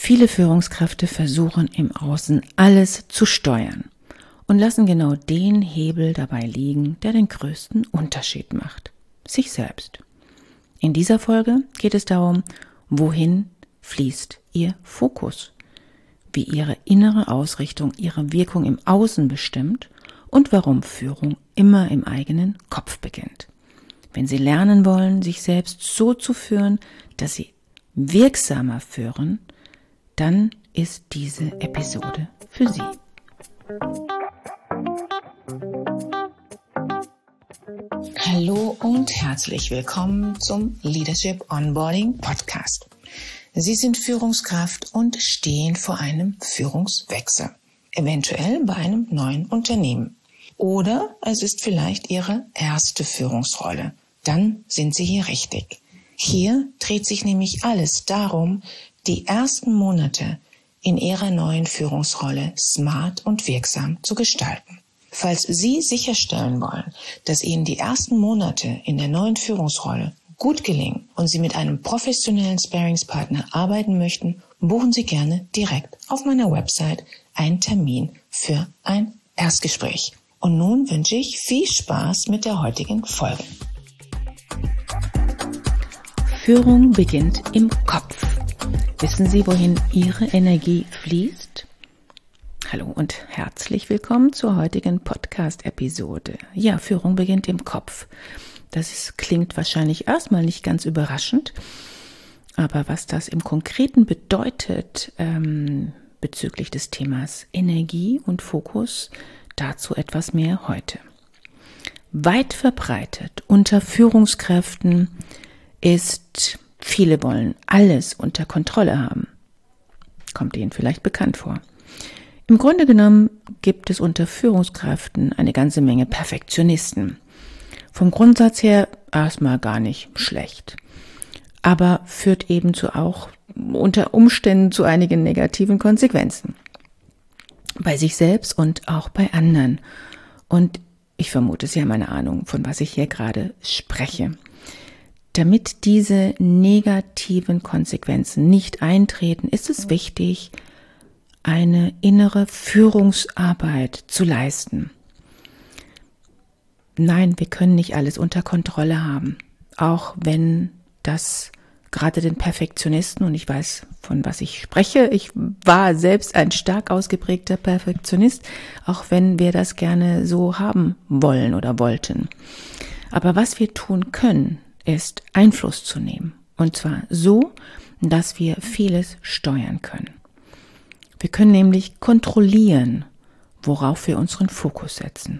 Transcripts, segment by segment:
Viele Führungskräfte versuchen im Außen alles zu steuern und lassen genau den Hebel dabei liegen, der den größten Unterschied macht: sich selbst. In dieser Folge geht es darum, wohin fließt Ihr Fokus, wie Ihre innere Ausrichtung Ihre Wirkung im Außen bestimmt und warum Führung immer im eigenen Kopf beginnt. Wenn Sie lernen wollen, sich selbst so zu führen, dass Sie wirksamer führen, dann ist diese Episode für Sie. Hallo und herzlich willkommen zum Leadership Onboarding Podcast. Sie sind Führungskraft und stehen vor einem Führungswechsel, eventuell bei einem neuen Unternehmen. Oder es ist vielleicht Ihre erste Führungsrolle. Dann sind Sie hier richtig. Hier dreht sich nämlich alles darum, die ersten Monate in Ihrer neuen Führungsrolle smart und wirksam zu gestalten. Falls Sie sicherstellen wollen, dass Ihnen die ersten Monate in der neuen Führungsrolle gut gelingen und Sie mit einem professionellen Sparringspartner arbeiten möchten, buchen Sie gerne direkt auf meiner Website einen Termin für ein Erstgespräch. Und nun wünsche ich viel Spaß mit der heutigen Folge. Führung beginnt im Kopf. Wissen Sie, wohin Ihre Energie fließt? Hallo und herzlich willkommen zur heutigen Podcast-Episode. Ja, Führung beginnt im Kopf. Klingt wahrscheinlich erstmal nicht ganz überraschend, aber was das im Konkreten bedeutet bezüglich des Themas Energie und Fokus, dazu etwas mehr heute. Weit verbreitet unter Führungskräften ist, viele wollen alles unter Kontrolle haben. Kommt Ihnen vielleicht bekannt vor. Im Grunde genommen gibt es unter Führungskräften eine ganze Menge Perfektionisten. Vom Grundsatz her erstmal gar nicht schlecht, aber führt ebenso auch unter Umständen zu einigen negativen Konsequenzen. Bei sich selbst und auch bei anderen. Und ich vermute, Sie haben eine Ahnung, von was ich hier gerade spreche. Damit diese negativen Konsequenzen nicht eintreten, ist es wichtig, eine innere Führungsarbeit zu leisten. Nein, wir können nicht alles unter Kontrolle haben, auch wenn das gerade den Perfektionisten, und ich weiß, von was ich spreche, ich war selbst ein stark ausgeprägter Perfektionist, auch wenn wir das gerne so haben wollen oder wollten. Aber was wir tun können, ist Einfluss zu nehmen, und zwar so, dass wir vieles steuern können. Wir können nämlich kontrollieren, worauf wir unseren Fokus setzen.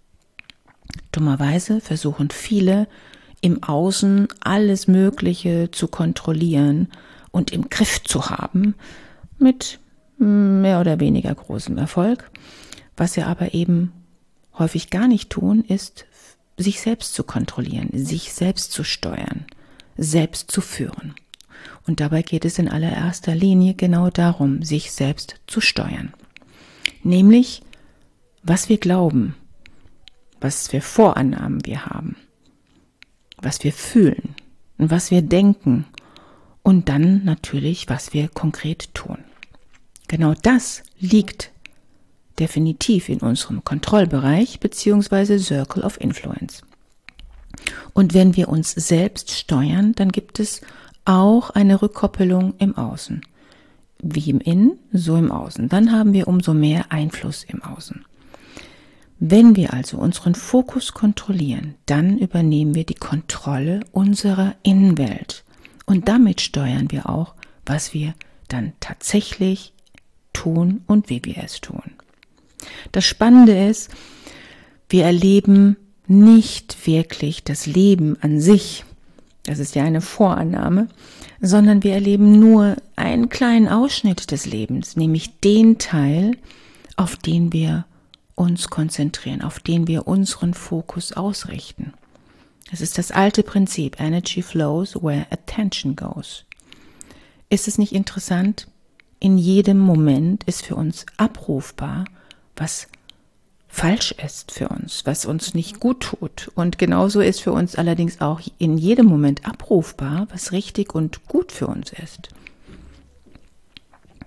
Dummerweise versuchen viele im Außen alles Mögliche zu kontrollieren und im Griff zu haben, mit mehr oder weniger großem Erfolg. Was sie aber eben häufig gar nicht tun, ist, sich selbst zu kontrollieren, sich selbst zu steuern, selbst zu führen. Und dabei geht es in allererster Linie genau darum, sich selbst zu steuern. Nämlich, was wir glauben, was für Vorannahmen wir haben, was wir fühlen und was wir denken und dann natürlich, was wir konkret tun. Genau das liegt definitiv in unserem Kontrollbereich bzw. Circle of Influence. Und wenn wir uns selbst steuern, dann gibt es auch eine Rückkoppelung im Außen. Wie im Innen, so im Außen. Dann haben wir umso mehr Einfluss im Außen. Wenn wir also unseren Fokus kontrollieren, dann übernehmen wir die Kontrolle unserer Innenwelt. Und damit steuern wir auch, was wir dann tatsächlich tun und wie wir es tun. Das Spannende ist, wir erleben nicht wirklich das Leben an sich, das ist ja eine Vorannahme, sondern wir erleben nur einen kleinen Ausschnitt des Lebens, nämlich den Teil, auf den wir uns konzentrieren, auf den wir unseren Fokus ausrichten. Es ist das alte Prinzip, Energy flows where attention goes. Ist es nicht interessant? In jedem Moment ist für uns abrufbar, was falsch ist für uns, was uns nicht gut tut. Und genauso ist für uns allerdings auch in jedem Moment abrufbar, was richtig und gut für uns ist.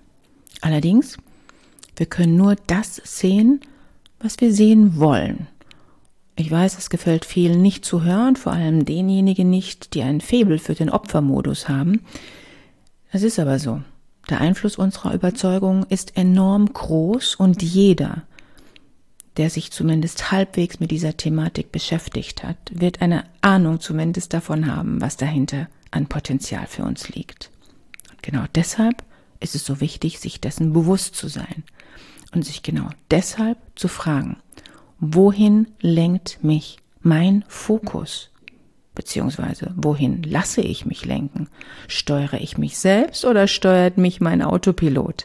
Allerdings, wir können nur das sehen, was wir sehen wollen. Ich weiß, es gefällt vielen nicht zu hören, vor allem denjenigen nicht, die ein Faible für den Opfermodus haben. Es ist aber so. Der Einfluss unserer Überzeugung ist enorm groß und jeder, der sich zumindest halbwegs mit dieser Thematik beschäftigt hat, wird eine Ahnung zumindest davon haben, was dahinter an Potenzial für uns liegt. Und genau deshalb ist es so wichtig, sich dessen bewusst zu sein und sich genau deshalb zu fragen, wohin lenkt mich mein Fokus? Beziehungsweise, wohin lasse ich mich lenken? Steuere ich mich selbst oder steuert mich mein Autopilot?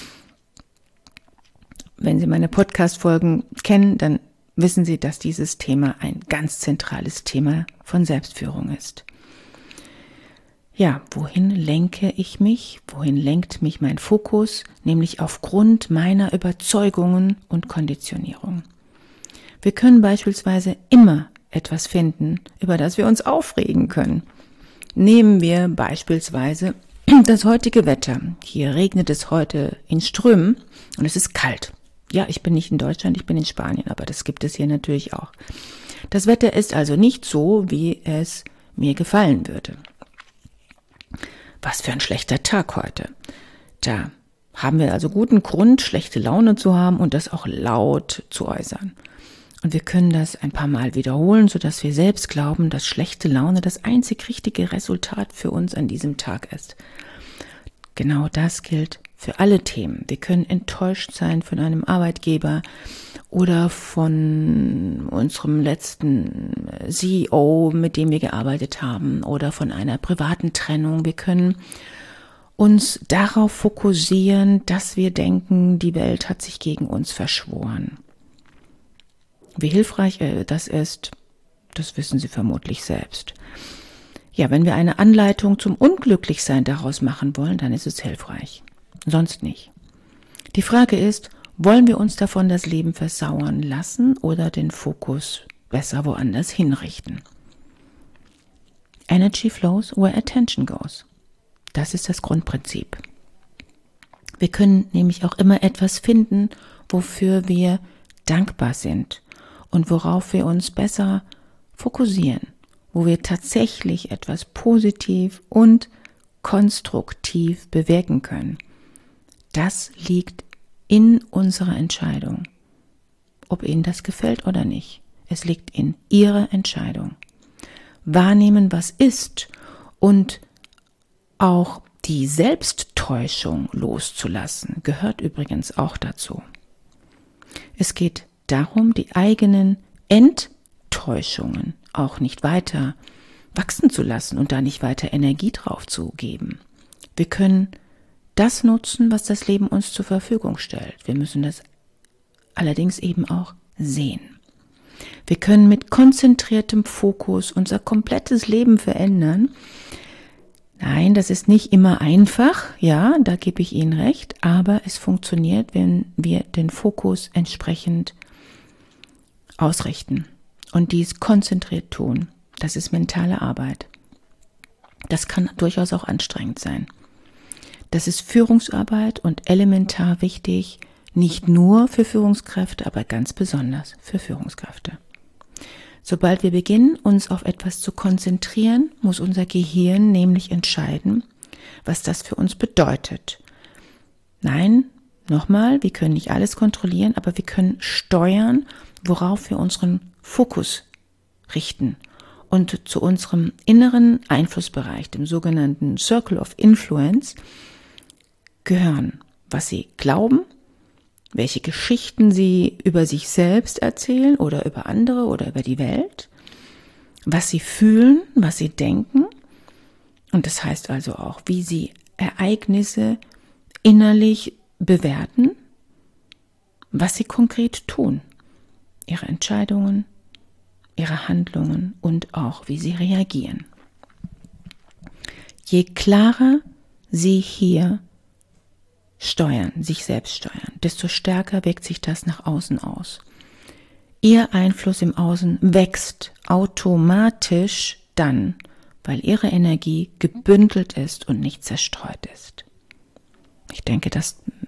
Wenn Sie meine Podcast-Folgen kennen, dann wissen Sie, dass dieses Thema ein ganz zentrales Thema von Selbstführung ist. Ja, wohin lenke ich mich? Wohin lenkt mich mein Fokus? Nämlich aufgrund meiner Überzeugungen und Konditionierung. Wir können beispielsweise immer etwas finden, über das wir uns aufregen können. Nehmen wir beispielsweise das heutige Wetter. Hier regnet es heute in Strömen und es ist kalt. Ja, ich bin nicht in Deutschland, ich bin in Spanien, aber das gibt es hier natürlich auch. Das Wetter ist also nicht so, wie es mir gefallen würde. Was für ein schlechter Tag heute. Da haben wir also guten Grund, schlechte Laune zu haben und das auch laut zu äußern. Und wir können das ein paar Mal wiederholen, sodass wir selbst glauben, dass schlechte Laune das einzig richtige Resultat für uns an diesem Tag ist. Genau das gilt für alle Themen. Wir können enttäuscht sein von einem Arbeitgeber oder von unserem letzten CEO, mit dem wir gearbeitet haben, oder von einer privaten Trennung. Wir können uns darauf fokussieren, dass wir denken, die Welt hat sich gegen uns verschworen. Wie hilfreich das ist, das wissen Sie vermutlich selbst. Ja, wenn wir eine Anleitung zum Unglücklichsein daraus machen wollen, dann ist es hilfreich. Sonst nicht. Die Frage ist, wollen wir uns davon das Leben versauern lassen oder den Fokus besser woanders hinrichten? Energy flows where attention goes. Das ist das Grundprinzip. Wir können nämlich auch immer etwas finden, wofür wir dankbar sind und worauf wir uns besser fokussieren, wo wir tatsächlich etwas positiv und konstruktiv bewirken können. Das liegt in unserer Entscheidung, ob Ihnen das gefällt oder nicht. Es liegt in Ihrer Entscheidung. Wahrnehmen, was ist und auch die Selbsttäuschung loszulassen, gehört übrigens auch dazu. Es geht darum, die eigenen Enttäuschungen auch nicht weiter wachsen zu lassen und da nicht weiter Energie drauf zu geben. Wir können das nutzen, was das Leben uns zur Verfügung stellt. Wir müssen das allerdings eben auch sehen. Wir können mit konzentriertem Fokus unser komplettes Leben verändern. Nein, das ist nicht immer einfach, ja, da gebe ich Ihnen recht, aber es funktioniert, wenn wir den Fokus entsprechend ausrichten und dies konzentriert tun. Das ist mentale Arbeit. Das kann durchaus auch anstrengend sein. Das ist Führungsarbeit und elementar wichtig, nicht nur für Führungskräfte, aber ganz besonders für Führungskräfte. Sobald wir beginnen, uns auf etwas zu konzentrieren, muss unser Gehirn nämlich entscheiden, was das für uns bedeutet. Nein, nochmal, wir können nicht alles kontrollieren, aber wir können steuern, worauf wir unseren Fokus richten und zu unserem inneren Einflussbereich, dem sogenannten Circle of Influence, gehören, was Sie glauben, welche Geschichten Sie über sich selbst erzählen oder über andere oder über die Welt, was Sie fühlen, was Sie denken, und das heißt also auch, wie Sie Ereignisse innerlich bewerten, was Sie konkret tun, Ihre Entscheidungen, Ihre Handlungen und auch, wie Sie reagieren. Je klarer Sie hier steuern, sich selbst steuern, desto stärker wirkt sich das nach außen aus. Ihr Einfluss im Außen wächst automatisch dann, weil Ihre Energie gebündelt ist und nicht zerstreut ist. Ich denke, das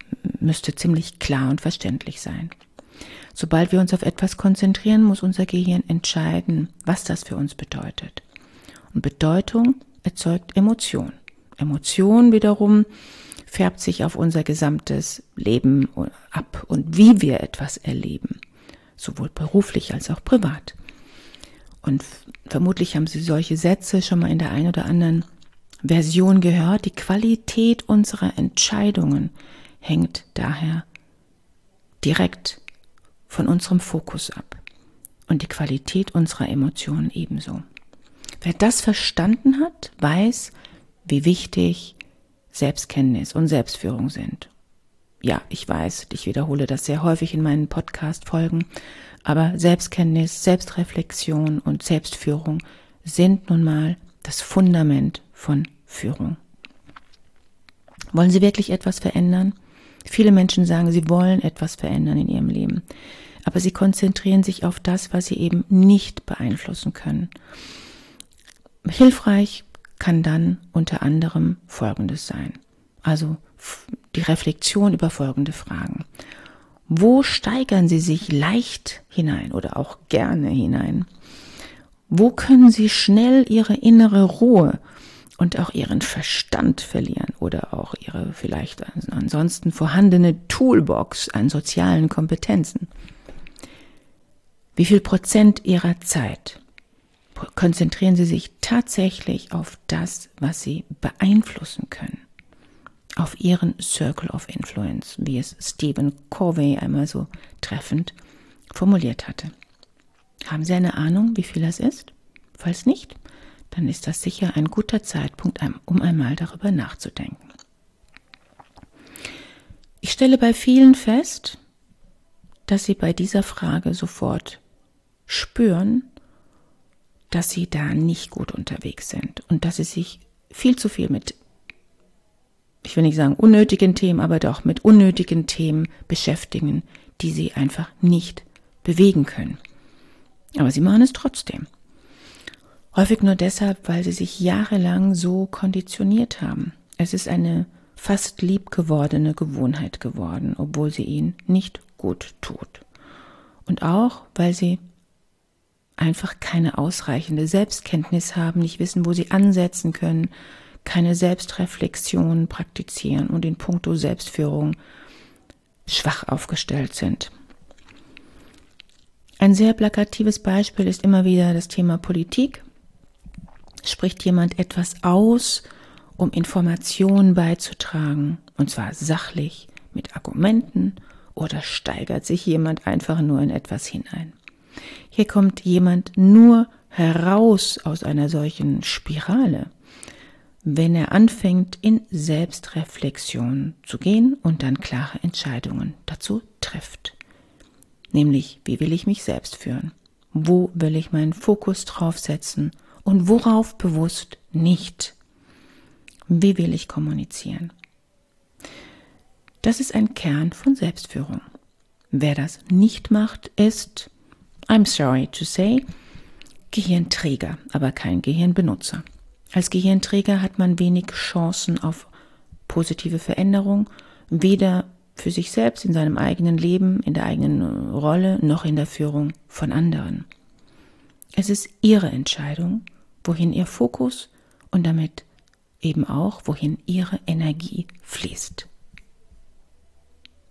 müsste ziemlich klar und verständlich sein. Sobald wir uns auf etwas konzentrieren, muss unser Gehirn entscheiden, was das für uns bedeutet. Und Bedeutung erzeugt Emotion. Emotion wiederum färbt sich auf unser gesamtes Leben ab und wie wir etwas erleben, sowohl beruflich als auch privat. Und vermutlich haben Sie solche Sätze schon mal in der einen oder anderen Version gehört. Die Qualität unserer Entscheidungen hängt daher direkt von unserem Fokus ab und die Qualität unserer Emotionen ebenso. Wer das verstanden hat, weiß, wie wichtig Selbstkenntnis und Selbstführung sind. Ja, ich weiß, ich wiederhole das sehr häufig in meinen Podcast-Folgen, aber Selbstkenntnis, Selbstreflexion und Selbstführung sind nun mal das Fundament von Führung. Wollen Sie wirklich etwas verändern? Viele Menschen sagen, sie wollen etwas verändern in ihrem Leben, aber sie konzentrieren sich auf das, was sie eben nicht beeinflussen können. Hilfreich kann dann unter anderem Folgendes sein. Also die Reflexion über folgende Fragen. Wo steigern Sie sich leicht hinein oder auch gerne hinein? Wo können Sie schnell Ihre innere Ruhe und auch Ihren Verstand verlieren oder auch Ihre vielleicht ansonsten vorhandene Toolbox an sozialen Kompetenzen? Wie viel Prozent Ihrer Zeit konzentrieren Sie sich tatsächlich auf das, was Sie beeinflussen können? Auf Ihren Circle of Influence, wie es Stephen Covey einmal so treffend formuliert hatte. Haben Sie eine Ahnung, wie viel das ist? Falls nicht, dann ist das sicher ein guter Zeitpunkt, um einmal darüber nachzudenken. Ich stelle bei vielen fest, dass sie bei dieser Frage sofort spüren, dass sie da nicht gut unterwegs sind und dass sie sich viel zu viel mit, ich will nicht sagen unnötigen Themen, aber doch mit unnötigen Themen beschäftigen, die sie einfach nicht bewegen können. Aber sie machen es trotzdem. Häufig nur deshalb, weil sie sich jahrelang so konditioniert haben. Es ist eine fast liebgewordene Gewohnheit geworden, obwohl sie ihnen nicht gut tut. Und auch, weil sie einfach keine ausreichende Selbstkenntnis haben, nicht wissen, wo sie ansetzen können, keine Selbstreflexion praktizieren und in puncto Selbstführung schwach aufgestellt sind. Ein sehr plakatives Beispiel ist immer wieder das Thema Politik. Spricht jemand etwas aus, um Informationen beizutragen, und zwar sachlich, mit Argumenten, oder steigert sich jemand einfach nur in etwas hinein? Hier kommt jemand nur heraus aus einer solchen Spirale, wenn er anfängt, in Selbstreflexion zu gehen und dann klare Entscheidungen dazu trifft. Nämlich, wie will ich mich selbst führen? Wo will ich meinen Fokus drauf setzen und worauf bewusst nicht? Wie will ich kommunizieren? Das ist ein Kern von Selbstführung. Wer das nicht macht, ist, I'm sorry to say, Gehirnträger, aber kein Gehirnbenutzer. Als Gehirnträger hat man wenig Chancen auf positive Veränderung, weder für sich selbst in seinem eigenen Leben, in der eigenen Rolle, noch in der Führung von anderen. Es ist Ihre Entscheidung, wohin Ihr Fokus und damit eben auch, wohin Ihre Energie fließt.